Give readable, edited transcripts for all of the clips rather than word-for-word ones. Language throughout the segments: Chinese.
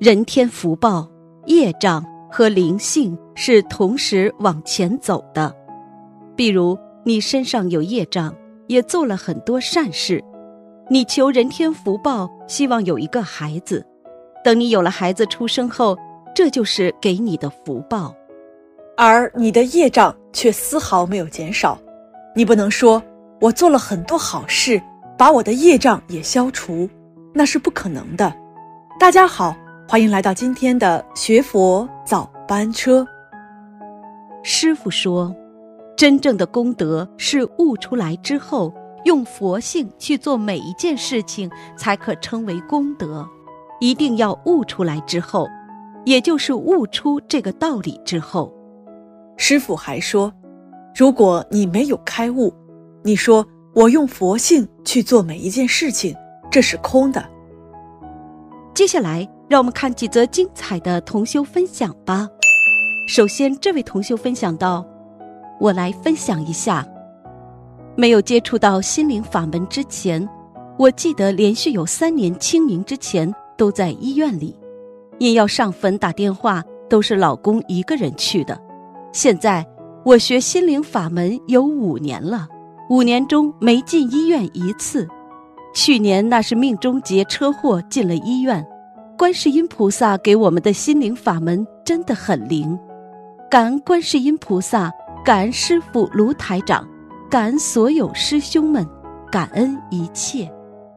人天福报、业障和灵性是同时往前走的。比如你身上有业障，也做了很多善事，你求人天福报，希望有一个孩子，等你有了孩子出生后，这就是给你的福报。 而你的业障却丝毫没有减少，你不能说我做了很多好事，把我的业障也消除，那是不可能的。大家好，欢迎来到今天的学佛早班车。 师父说，真正的功德是悟出来之后，用佛性去做每一件事情，才可称为功德。一定要悟出来之后，也就是悟出这个道理之后。 师父还说，如果你没有开悟，你说我用佛性去做每一件事情，这是空的。 接下来让我们看几则精彩的同修分享吧。首先，这位同修分享到，我来分享一下，没有接触到心灵法门之前，我记得连续有3年清明之前都在医院里，因要上坟打电话都是老公一个人去的。现在我学心灵法门有5年了，5年中没进医院一次。去年那是命中劫车祸进了医院，观世音菩萨给我们的心灵法门真的很灵。感恩观世音菩萨，感恩师父卢台长，感恩所有师兄们，感恩一切。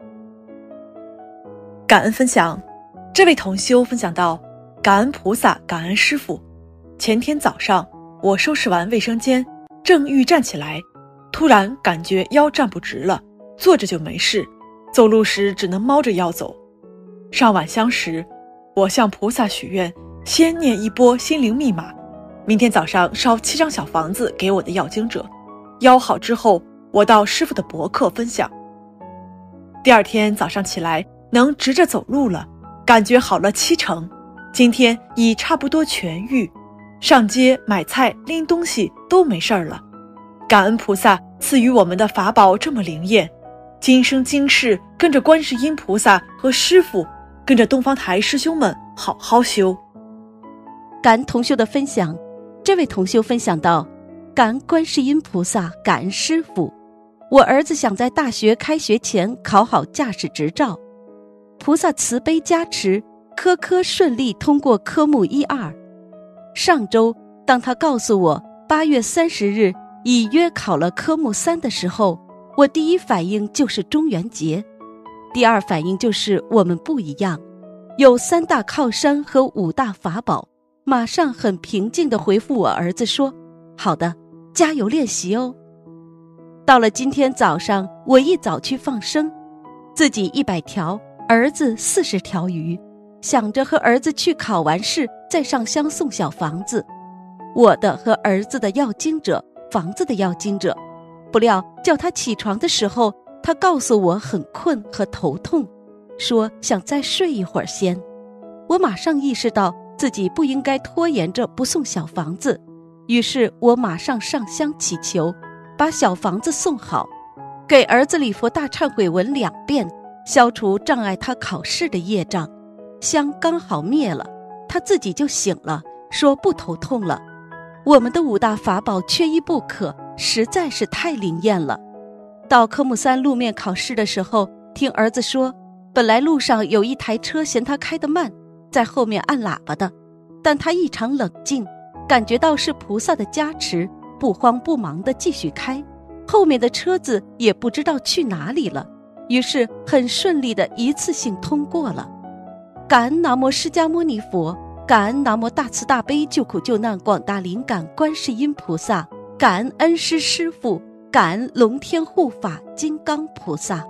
感恩分享，这位同修分享到，感恩菩萨，感恩师父。前天早上我收拾完卫生间，正欲站起来，突然感觉腰站不直了，坐着就没事，走路时只能猫着腰走。上晚香时，我向菩萨许愿，先念一波心灵密码，明天早上烧7张小房子给我的要经者。腰好之后，我到师父的博客分享。第二天早上起来能直着走路了，感觉好了70%，今天已差不多痊愈，上街买菜拎东西都没事了。感恩菩萨赐予我们的法宝这么灵验，今生今世跟着观世音菩萨和师父，跟着东方台师兄们好好修。 感恩同修的分享，这位同修分享到，感恩观世音菩萨，感恩师父。我儿子想在大学开学前考好驾驶执照，菩萨慈悲加持，科科顺利通过科目1、2。上周当他告诉我8月30日已约考了科目3的时候，我第一反应就是中元节，第二反应就是我们不一样，有3大靠山和5大法宝。马上很平静地回复我儿子说，好的，加油练习哦。到了今天早上，我一早去放生，自己100条，儿子40条鱼，想着和儿子去考完试再上香送小房子，我的和儿子的要经者，房子的要经者。不料叫他起床的时候，他告诉我很困和头痛，说想再睡一会儿先。我马上意识到自己不应该拖延着不送小房子，于是我马上上香祈求，把小房子送好，给儿子礼佛大忏悔文2遍，消除障碍他考试的业障。香刚好灭了，他自己就醒了，说不头痛了。我们的5大法宝缺一不可，实在是太灵验了。到科目3路面考试的时候，听儿子说，本来路上有一台车嫌他开得慢，在后面按喇叭的，但他异常冷静，感觉到是菩萨的加持，不慌不忙地继续开，后面的车子也不知道去哪里了，于是很顺利地一次性通过了。感恩南无释迦牟尼佛，感恩南无大慈大悲救苦救难广大灵感观世音菩萨，感恩恩师师父，感恩龙天护法金刚菩萨。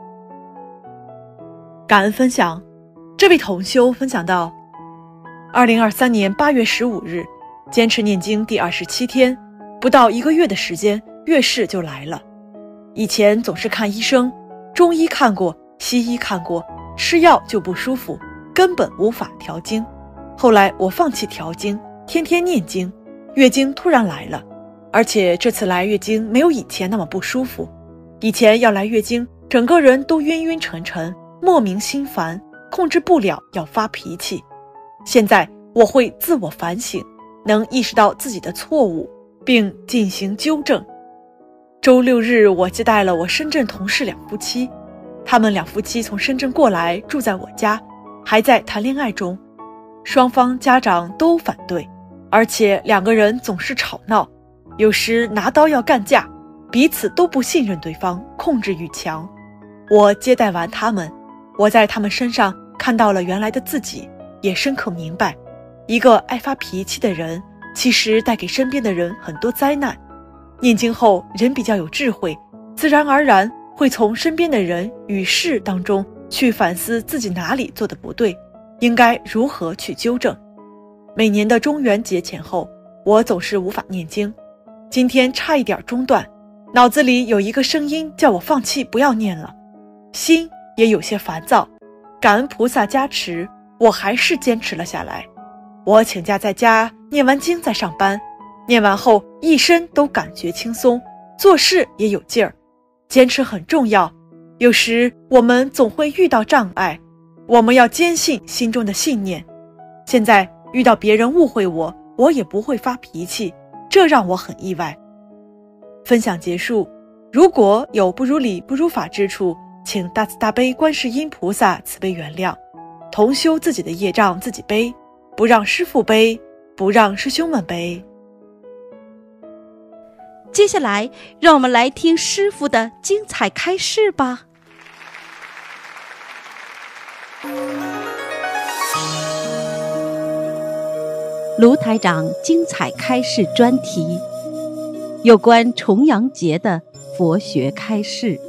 感恩分享，这位同修分享到，2023年8月15日，坚持念经第27天，不到1个月的时间，月事就来了。以前总是看医生，中医看过，西医看过，吃药就不舒服，根本无法调经。后来我放弃调经，天天念经，月经突然来了，而且这次来月经没有以前那么不舒服。以前要来月经，整个人都晕晕沉沉，莫名心烦，控制不了，要发脾气。 现在我会自我反省，能意识到自己的错误，并进行纠正。周6日，我接待了我深圳同事2夫妻，他们2夫妻从深圳过来住在我家，还在谈恋爱中，双方家长都反对，而且2个人总是吵闹，有时拿刀要干架，彼此都不信任对方，控制欲强。我接待完他们，我在他们身上看到了原来的自己，也深刻明白，一个爱发脾气的人其实带给身边的人很多灾难。念经后，人比较有智慧，自然而然会从身边的人与事当中去反思自己哪里做的不对，应该如何去纠正。每年的中元节前后，我总是无法念经，今天差一点中断，脑子里有一个声音叫我放弃不要念了，心也有些烦躁，感恩菩萨加持，我还是坚持了下来。我请假在家，念完经再上班，念完后一身都感觉轻松，做事也有劲儿。坚持很重要，有时我们总会遇到障碍，我们要坚信心中的信念。现在遇到别人误会我，我也不会发脾气，这让我很意外。分享结束，如果有不如理不如法之处，请大慈大悲观世音菩萨慈悲原谅，同修自己的业障自己背，不让师父背，不让师兄们背。 接下来让我们来听师父的精彩开示吧。卢台长精彩开示专题，有关重阳节的佛学开示。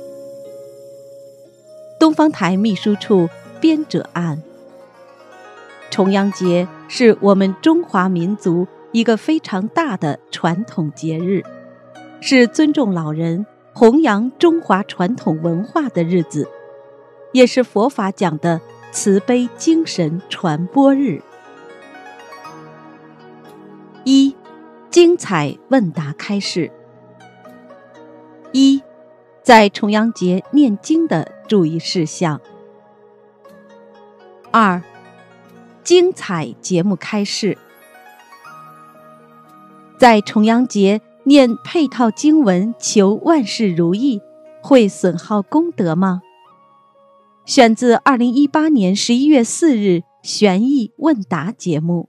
东方台秘书处编者案。重阳节是我们中华民族一个非常大的传统节日，是尊重老人、弘扬中华传统文化的日子，也是佛法讲的慈悲精神传播日。1. 精彩问答开示。1. 在重阳节念经的注意事项。2. 精彩节目开示。在重阳节念配套经文求万事如意，会损耗功德吗？选自2018年11月4日悬疑问答节目。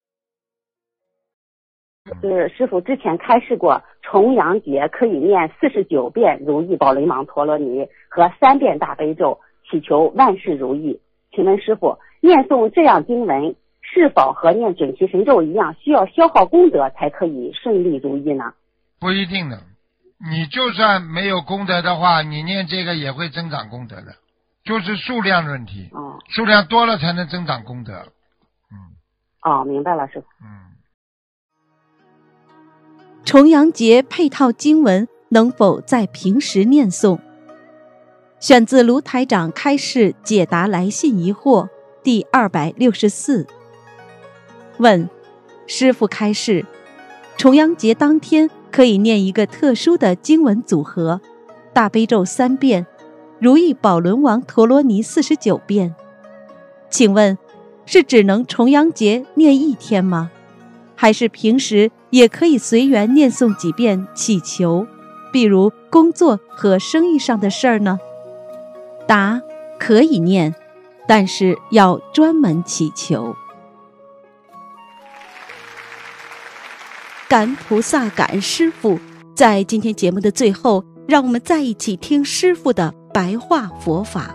师父之前开示过，重阳节可以念49遍如意宝轮王陀罗尼和3遍大悲咒，祈求万事如意。请问师父，念诵这样经文是否和念准提神咒一样，需要消耗功德才可以顺利如意呢？ 不一定的，你就算没有功德的话，你念这个也会增长功德的，就是数量问题。数量多了才能增长功德。 明白了，师父。 重阳节配套经文能否在平时念诵？选自卢台长开示解答来信疑惑第264。问：师父开示，重阳节当天可以念一个特殊的经文组合，大悲咒3遍，如意宝轮王陀罗尼49遍。请问，是只能重阳节念一天吗？还是平时也可以随缘念诵几遍祈求，比如工作和生意上的事儿呢？答：可以念，但是要专门祈求。感恩菩萨，感恩师父。在今天节目的最后，让我们再一起听师父的白话佛法。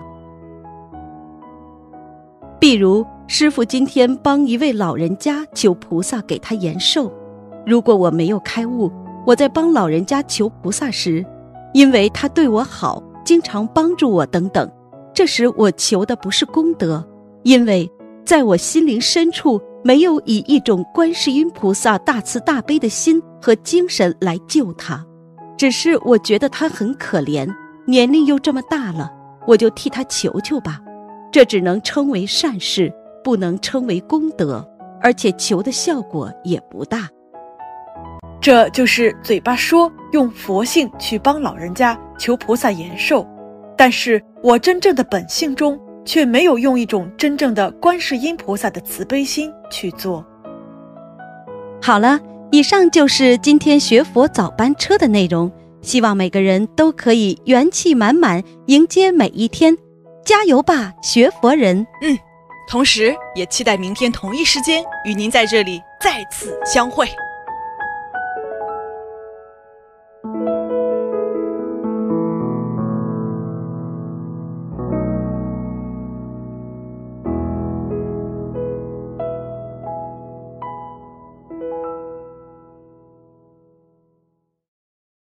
比如师父今天帮一位老人家求菩萨给他延寿，如果我没有开悟，我在帮老人家求菩萨时，因为他对我好，经常帮助我等等，这时我求的不是功德，因为在我心灵深处没有以一种观世音菩萨大慈大悲的心和精神来救他，只是我觉得他很可怜，年龄又这么大了，我就替他求求吧。这只能称为善事，不能称为功德，而且求的效果也不大。 这就是嘴巴说用佛性去帮老人家求菩萨延寿，但是我真正的本性中却没有用一种真正的观世音菩萨的慈悲心去做。 好了，以上就是今天学佛早班车的内容，希望每个人都可以元气满满迎接每一天，加油吧，学佛人！ 同时也期待明天同一时间与您在这里再次相会。